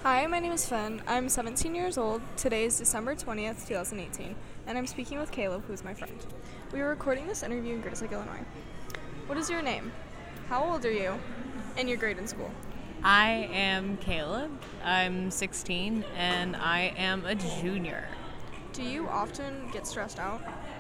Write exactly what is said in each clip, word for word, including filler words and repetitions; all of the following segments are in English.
Hi, my name is Fen. I'm seventeen years old. Today is December twentieth, twenty eighteen, and I'm speaking with Caleb, who's my friend. We are recording this interview in Great Lake, Illinois. What is your name? How old are you? And your grade in school? I am Caleb. I'm sixteen, and I am a junior. Do you often get stressed out?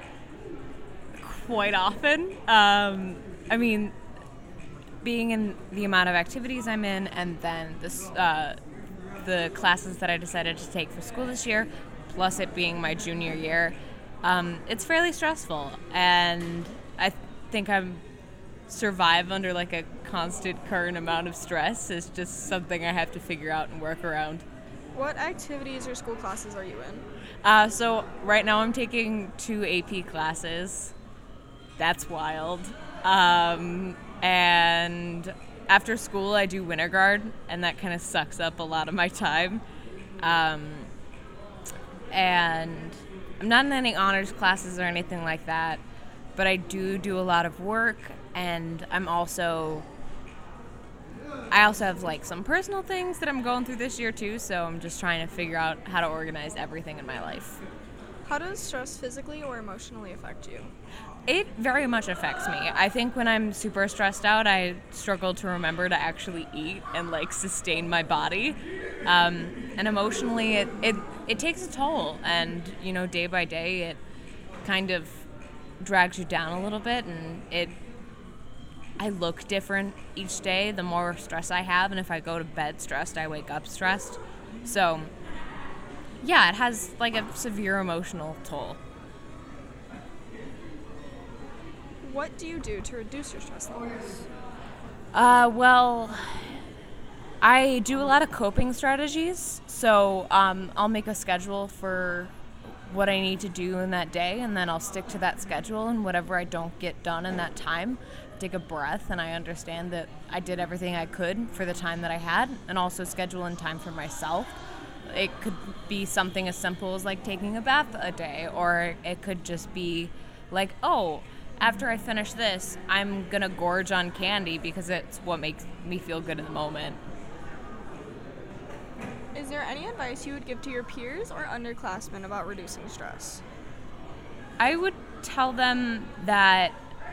Quite often. Um, I mean, being in the amount of activities I'm in, and then this, uh, the classes that I decided to take for school this year, plus it being my junior year, um, it's fairly stressful. And I th- think I'm survive under like a constant current amount of stress is just something I have to figure out and work around. What activities or school classes are you in? Uh, so right now I'm taking two A P classes. That's wild. Um, and after school I do Winter Guard, and that kind of sucks up a lot of my time. Um, and I'm not in any honors classes or anything like that, but I do do a lot of work, and I'm also I also have like some personal things that I'm going through this year too, so I'm just trying to figure out how to organize everything in my life. How does stress physically or emotionally affect you? It very much affects me. I think when I'm super stressed out, I struggle to remember to actually eat and like sustain my body. Um, and emotionally, it, it, it takes a toll, and you know, day by day, it kind of drags you down a little bit, and it I look different each day the more stress I have, and if I go to bed stressed, I wake up stressed. So, yeah, it has like a severe emotional toll. What do you do to reduce your stress levels? Uh, well, I do a lot of coping strategies. So um, I'll make a schedule for what I need to do in that day, and then I'll stick to that schedule, and whatever I don't get done in that time, take a breath, and I understand that I did everything I could for the time that I had, and also schedule in time for myself. It could be something as simple as like taking a bath a day, or it could just be like, oh, after I finish this, I'm gonna gorge on candy because it's what makes me feel good in the moment. Is there any advice you would give to your peers or underclassmen about reducing stress? I would tell them that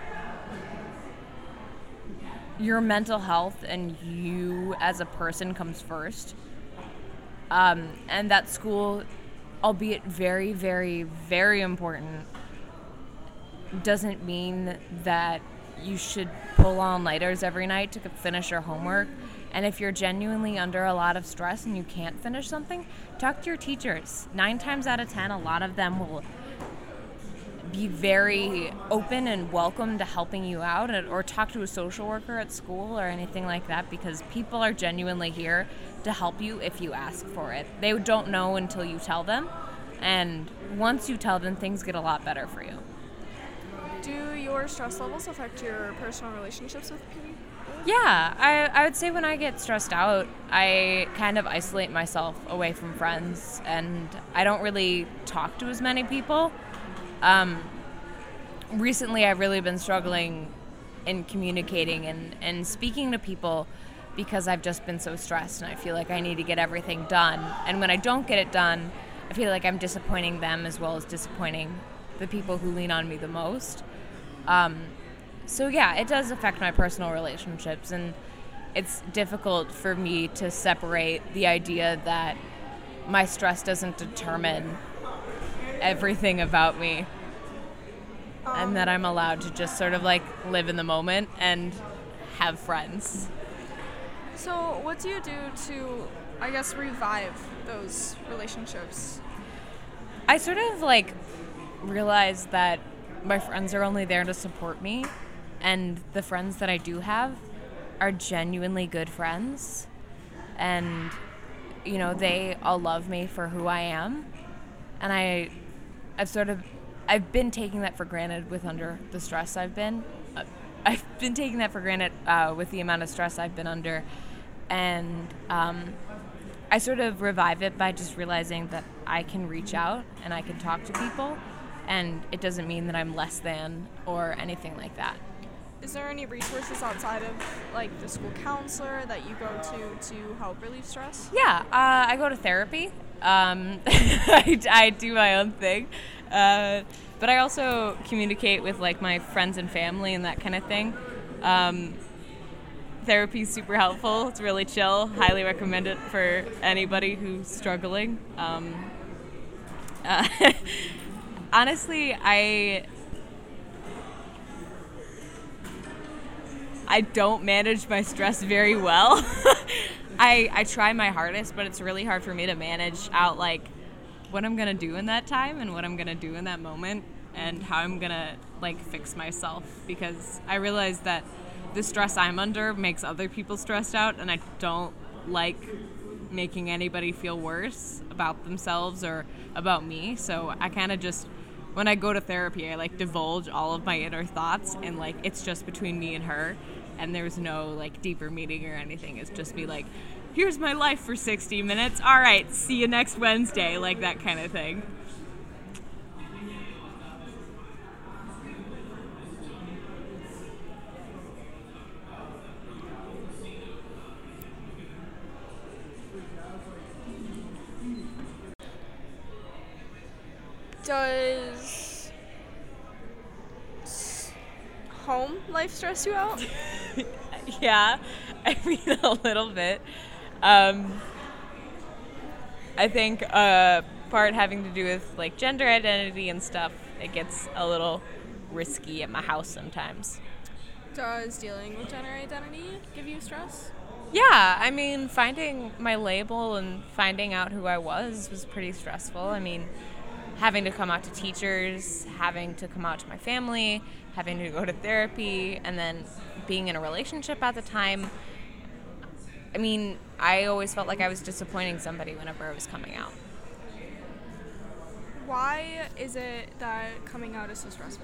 your mental health and you as a person comes first. Um, and that school, albeit very, very, very important, doesn't mean that you should pull all-nighters every night to finish your homework. And if you're genuinely under a lot of stress and you can't finish something, talk to your teachers. Nine times out of ten, a lot of them will be very open and welcome to helping you out, or talk to a social worker at school or anything like that, because people are genuinely here to help you if you ask for it. They don't know until you tell them, and once you tell them, things get a lot better for you. Do your stress levels affect your personal relationships with people? Yeah, I, I would say when I get stressed out, I kind of isolate myself away from friends, and I don't really talk to as many people. Um, recently, I've really been struggling in communicating and, and speaking to people because I've just been so stressed, and I feel like I need to get everything done. And when I don't get it done, I feel like I'm disappointing them as well as disappointing the people who lean on me the most. Um, so yeah, it does affect my personal relationships, and it's difficult for me to separate the idea that my stress doesn't determine everything about me, um, and that I'm allowed to just sort of like live in the moment and have friends. So what do you do to, I guess, revive those relationships? I sort of like realize that my friends are only there to support me, and the friends that I do have are genuinely good friends, and you know, they all love me for who I am, and I I've sort of I've been taking that for granted with under the stress I've been uh, I've been taking that for granted uh, with the amount of stress I've been under, and um, I sort of revive it by just realizing that I can reach out and I can talk to people, and it doesn't mean that I'm less than or anything like that. Is there any resources outside of like the school counselor that you go to to help relieve stress? Yeah, uh, I go to therapy. Um, I, I do my own thing. Uh, but I also communicate with like my friends and family and that kind of thing. Um, therapy is super helpful. It's really chill. Highly recommend it for anybody who's struggling. Um, uh, honestly, I I don't manage my stress very well. I I try my hardest, but it's really hard for me to manage out like what I'm gonna do in that time and what I'm gonna do in that moment and how I'm gonna like fix myself, because I realize that the stress I'm under makes other people stressed out, and I don't like making anybody feel worse about themselves or about me. So I kind of just, when I go to therapy, I like divulge all of my inner thoughts, and like it's just between me and her, and there's no like deeper meaning or anything. It's just be like, here's my life for sixty minutes. All right, see you next Wednesday, like that kind of thing. Does s- home life stress you out? Yeah, I mean a little bit. Um, I think uh, part having to do with like gender identity and stuff, it gets a little risky at my house sometimes. Does dealing with gender identity give you stress? Yeah, I mean, finding my label and finding out who I was was pretty stressful. I mean, having to come out to teachers, having to come out to my family, having to go to therapy, and then being in a relationship at the time. I mean, I always felt like I was disappointing somebody whenever I was coming out. Why is it that coming out is so stressful?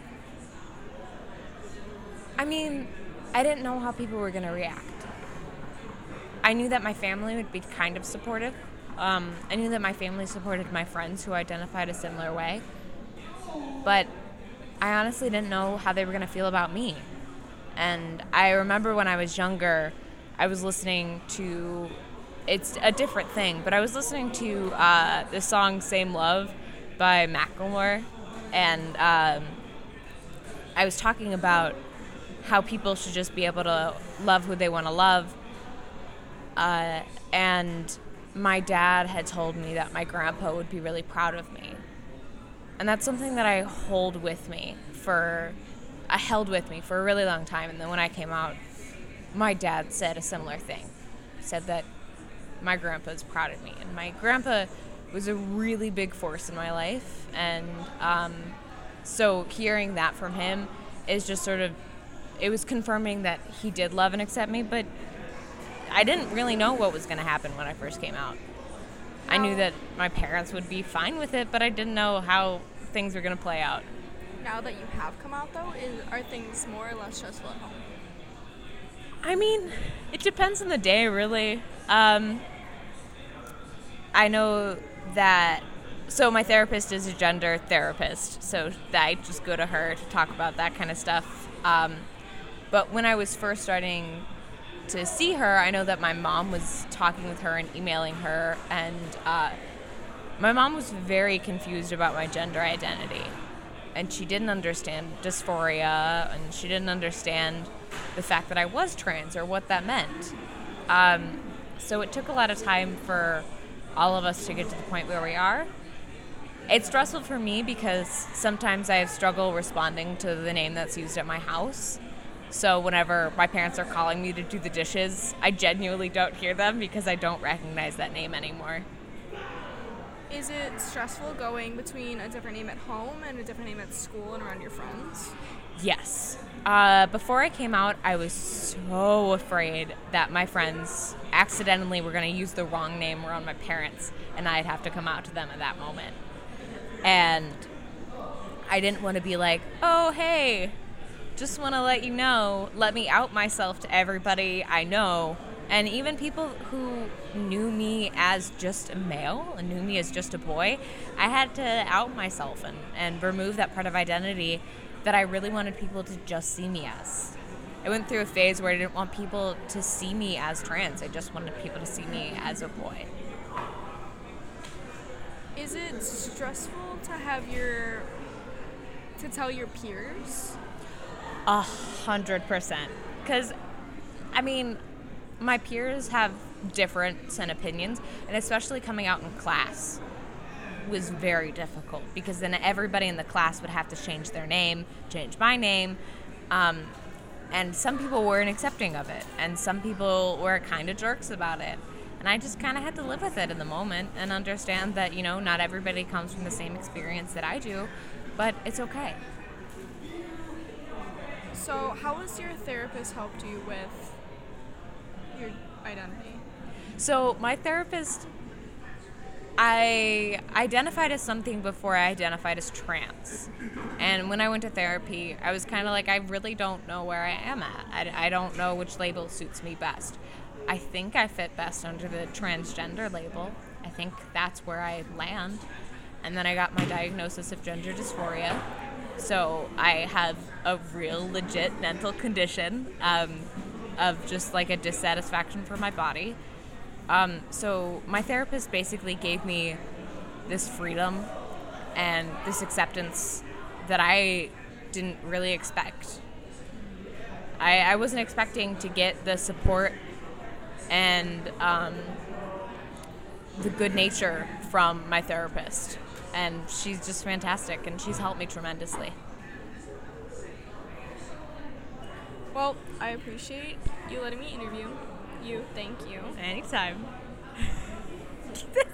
I mean, I didn't know how people were going to react. I knew that my family would be kind of supportive. Um, I knew that my family supported my friends who identified a similar way. But I honestly didn't know how they were going to feel about me. And I remember when I was younger, I was listening to, it's a different thing, but I was listening to uh, the song Same Love by Macklemore. And um, I was talking about how people should just be able to love who they want to love. Uh, and my dad had told me that my grandpa would be really proud of me. And that's something that I hold with me for, I held with me for a really long time. And then when I came out, my dad said a similar thing. Said that my grandpa's proud of me. And my grandpa was a really big force in my life. And um, so hearing that from him is just sort of, it was confirming that he did love and accept me, but I didn't really know what was going to happen when I first came out. I knew that my parents would be fine with it, but I didn't know how things were going to play out. Now that you have come out, though, is, are things more or less stressful at home? I mean, it depends on the day, really. Um, I know that, so my therapist is a gender therapist, so I just go to her to talk about that kind of stuff. Um, but when I was first starting to see her, I know that my mom was talking with her and emailing her, and uh, my mom was very confused about my gender identity, and she didn't understand dysphoria, and she didn't understand the fact that I was trans or what that meant. Um, so it took a lot of time for all of us to get to the point where we are. It's stressful for me because sometimes I have struggle responding to the name that's used at my house. So whenever my parents are calling me to do the dishes, I genuinely don't hear them because I don't recognize that name anymore. Is it stressful going between a different name at home and a different name at school and around your friends? Yes. Uh, before I came out, I was so afraid that my friends accidentally were going to use the wrong name around my parents, and I'd have to come out to them at that moment. And I didn't want to be like, oh, hey, just want to let you know, let me out myself to everybody I know. And even people who knew me as just a male and knew me as just a boy, I had to out myself and, and remove that part of identity that I really wanted people to just see me as. I went through a phase where I didn't want people to see me as trans. I just wanted people to see me as a boy. Is it stressful to have your to tell your peers? A hundred percent. Because, I mean, my peers have difference and opinions, and especially coming out in class was very difficult because then everybody in the class would have to change their name, change my name, um, and some people weren't accepting of it, and some people were kind of jerks about it. And I just kind of had to live with it in the moment and understand that, you know, not everybody comes from the same experience that I do, but it's okay. So how has your therapist helped you with your identity? So my therapist, I identified as something before I identified as trans. And when I went to therapy, I was kind of like, I really don't know where I am at. I, I don't know which label suits me best. I think I fit best under the transgender label. I think that's where I land. And then I got my diagnosis of gender dysphoria. So I have a real legit mental condition um, of just like a dissatisfaction for my body. Um, so my therapist basically gave me this freedom and this acceptance that I didn't really expect. I, I wasn't expecting to get the support and um, the good nature from my therapist. And she's just fantastic, and she's helped me tremendously. Well, I appreciate you letting me interview you. Thank you. Anytime.